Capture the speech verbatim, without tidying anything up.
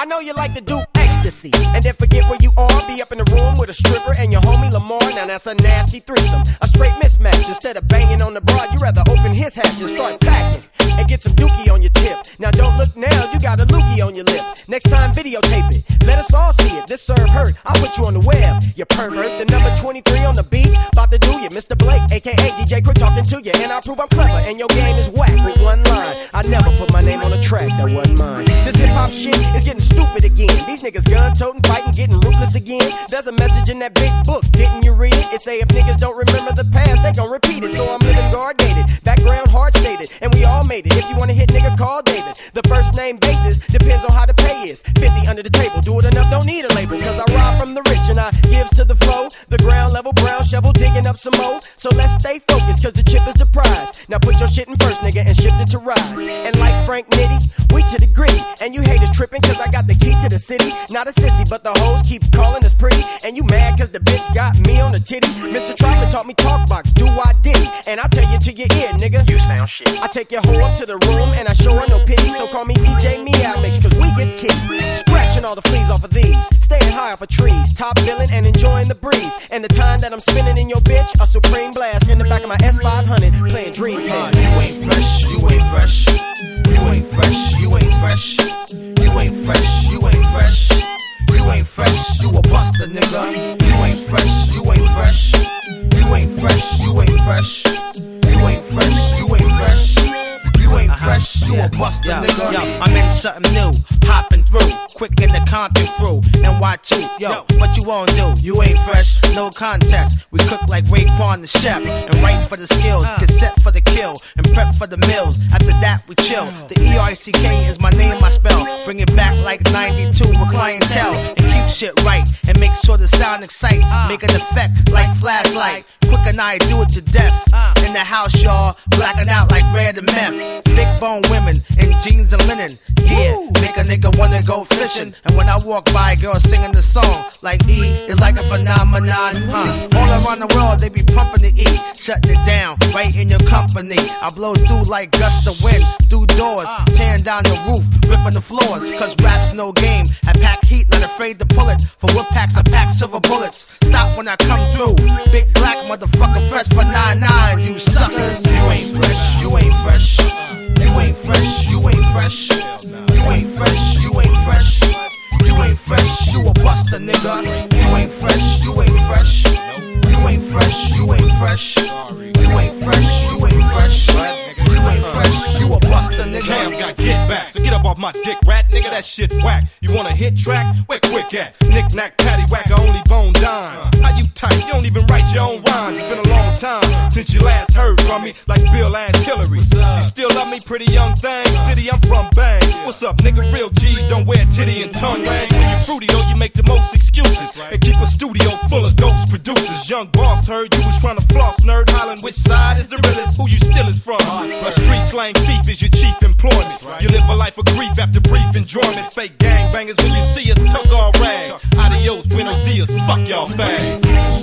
I know you like to do ecstasy, and then forget where you are. Be up in the room with a stripper and your homie Lamar. Now that's a nasty threesome, a straight mismatch. Instead of banging on the broad, you rather open his hatch and start packing and get some dookie on your tip. Now don't look now, you got a loogie on your lip. Next time videotape it, let us all see it. This serve hurt, I'll put you on the web, you pervert. The number twenty-three on the beats, about to do you, Mister Blake, aka D J Quit talking to you. And I prove I'm clever, and your game is whack with one line. I never put my name on a track that wasn't mine. This hip hop shit is getting stupid again. These niggas gun toting, fighting, getting ruthless again. There's a message in that big book, didn't you read it? It say if niggas don't remember the past, they gon' repeat it. So I'm living guard dated, background hard stated, and we all made it. If you wanna hit nigga, call David. The first name basis depends on how the pay is. fifty under the table, do it enough, don't need a label. Cause I rob from the rich and I gives to the flow. The ground level, brown shovel, digging up some more. So let's stay focused, cause the chip is the prize. Now put your shit in first, nigga, and shift it to rise. And like Frank Nitty, we to the gritty. And you haters tripping, cause I got the key to the city. Not a sissy, but the hoes keep calling us pretty. And you mad cause the bitch got me on the titty. Mister Trotter taught me talk box, do I did. And I tell you to your ear, nigga, you sound shit. I take your hoe up to the room and I show her no pity. So call me D J Meow Mix, cause we gets kicked. Scratching all the fleas off of these, staying high off of trees, top billing and enjoying the breeze. And the time that I'm spending in your bitch, a supreme blast in the back of my S five hundred, playing Dream Pad. You ain't fresh, you ain't fresh. You ain't fresh, you ain't fresh. You ain't fresh, you ain't fresh. You ain't fresh, you a buster, nigga. You ain't fresh, you ain't fresh. You ain't fresh, you ain't fresh. You ain't fresh, you ain't fresh. You ain't fresh, you a buster, yo, nigga. Yo, I'm in something new, hopping through, quick in the Compton crew. And why two? Yo, what you wanna do? You ain't fresh, no contest. We cook like Raekwon the chef, and write for the skills, get set for the kill, and prep for the mills. After that, we chill. The E R C K is my name, my spell. Bring it back like ninety-two with clientele, and keep shit right, and make sure the sound excite, make an effect like flashlight. Quick and I do it to death. In the house, y'all, blacking out like red and meth. Big bone women in jeans and linen. Yeah, make a nigga wanna go fishing. And when I walk by, girls singing the song like E is like a phenomenon. Huh? All around the world, they be pumping the E, shutting it down right in your company. I blow through like gusts of wind through doors, tearing down the roof, ripping the floors. Cause rap's no game. I pack heat, not afraid to pull it. For what packs, I pack silver bullets. Stop when I come through. Big black motherfucker, fresh for nine nine. You suckers, you ain't fresh, you ain't fresh. You ain't fresh, you ain't fresh. You ain't fresh, you ain't fresh. You ain't fresh, you a buster, nigga. You ain't fresh, you ain't fresh. You ain't fresh, you ain't fresh. You ain't fresh, you ain't fresh. You ain't fresh, you a buster, nigga. Cam got get back, so get up off my dick, rat, nigga. That shit whack. You want a hit track? Where quick at? Knick knack, patty whack, I only bone dimes. How you tight? You don't even write your own rhymes. It's been a long time since you last heard from me, like Bill asked Hillary. You still love me, pretty young thing? City, I'm from Bang. What's up, nigga? Real G's don't wear titty and tongue rings. When you fruity, though, you make the most excuses and keep a studio full of ghost producers. Young boss heard you was trying to floss, nerd. Hollin' which side is the realest? Who you still is from? A street slang thief is your chief employment. You live a life of grief after brief enjoyment. Fake gangbangers when you see us, tuck all rag. Adios, buenos dias, fuck y'all fags.